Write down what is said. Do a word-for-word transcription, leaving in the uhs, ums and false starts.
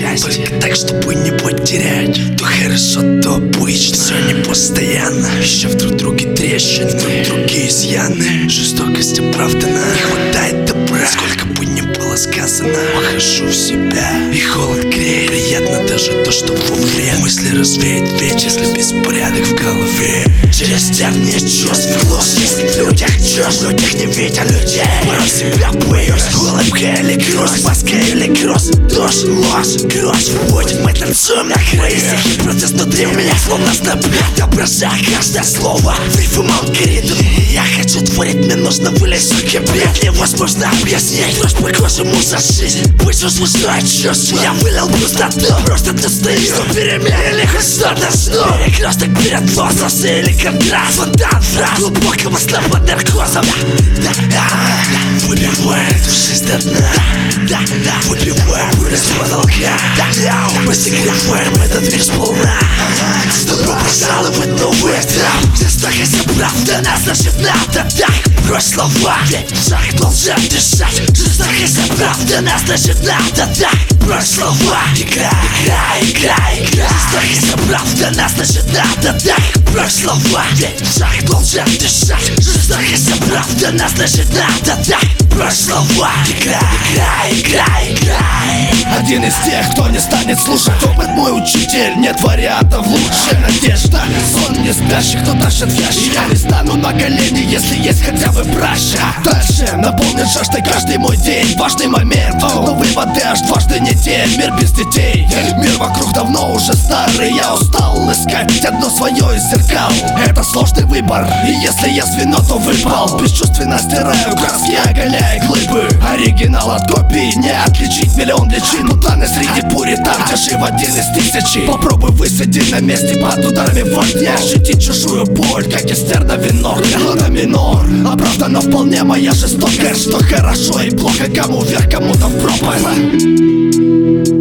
счастье, только так, чтобы не потерять. То хорошо, то обычно, все не постоянно. Еще в друг друге трещины, в друг друге изъяны. Жестокость оправдана, не хватает добра. Сколько бы ни было сказано, ухожу в себя, и холод греет. Приятно даже то, что вовремя мысли развеет ветер, если беспорядок в голове. Через тернии чувств ложь есть в людях, чушь в людях не видя людей. Порой себя боюсь, улыбка или грусть, маска или груз, дождь, ложь, грош. Вводит мы танцуем на краю, стихи протест внутри меня, словно снопы. Отображая каждое слово, рифм алгоритм. Я хочу творить, мне нужно вылезть в кипят. Невозможно объяснить, дрожь по кожему за жизнь. Пусть услышать чувства, я вылил пустоту. Просто ты стоишь, что перемен или хоть что-то жду. Перекресток перед возрастом или контраст. Фонтан фраз глубокого сна под наркозом. Да, да, да, выбивает жизнь до дна. Да, да, выбивает пуля с потолка. Да, да, мы согреваем этот мир сполна. Добро пожаловать в новый этап. Здесь так и оправдана, значит надо так. Брось слова, ведь шаг должен дышать. Жестоко оправдана, значит надо так. Брось слова, игра, игра, игра, игра. Жестоко оправдана, значит надо так. Брось слова, ведь шаг должен дышать. Жестоко оправдана, значит надо так. Брось слова, игра, игра, игра, игра. Один из тех, кто не станет слушать опыт мой учитель. Нет вариантов лучше. Надежда, сон не спящих, кто тащит в ящик. Я не стану на колени, если есть хотя бы праща. Дальше наполнит жаждой каждый мой день. Важный момент, но выводы аж дважды недель. Мир без детей, мир вокруг давно уже старый. Я устал искать одно свое из зеркал. Это сложный выбор, и если я звено, то выпал. Бесчувственно стираю краски, оголяя глыбы. Оригинал от копии не отличить, миллион личин. Путаны среди пуритан, где жив один из тысячи. Попробуй высадить на месте под ударами вольт. Не ощутить чужую боль, как эстер на вино. Ла минор, оправдана вполне моя жестокость. Что хорошо и плохо, кому вверх, кому-то в пропасть.